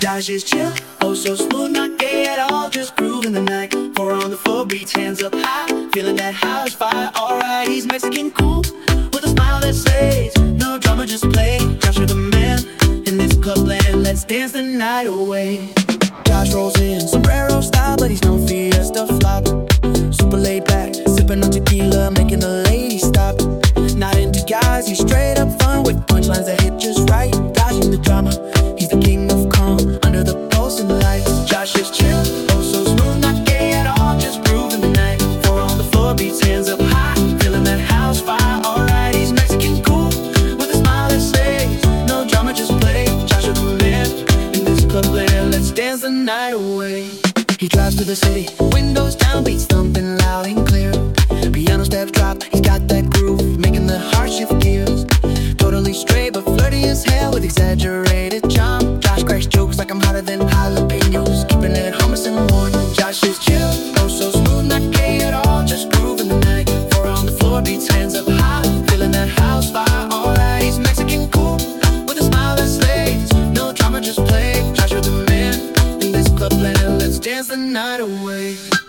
Josh is chill, oh so smooth, not gay at all, just grooving the night. Four on the floor, beats, hands up high, feeling that house fire. Alright, he's Mexican cool, with a smile that says no drama, just play. Josh is the man in this club land, let's dance the night away. Josh rolls in, sombrero style, but he's no fiesta flop. Super laid back, sipping on tequila, making the ladies stop. Not into guys, he's straight up fun, with punchlines that hit just right. Dodging the drama, he's the king of calm, under the pulse and the lights. Josh is chill, oh so smooth, not gay at all, just grooving the night. Four on the floor, beats, hands up high, feeling that house fire. Alright, he's Mexican cool, with a smile that says no drama, just play. Josh is the man in this club land, let's dance the night away. He drives through the city, windows down, beats thumping loud and clear. Piano steps drop, he's got that groove, making the heart shift gears. Totally straight but flirty as hell, with exaggerated charm. Josh cracks jokes like I'm hotter than jalapenos, keeping it hummus in the morning. Josh is chill, oh so smooth, not gay at all, just grooving the night. Four on the floor, beats, hands up high, feeling that house fire. Alright, he's Mexican cool, with a smile that slays no drama, just play. Josh, you're the man in this club land, let's dance the night away.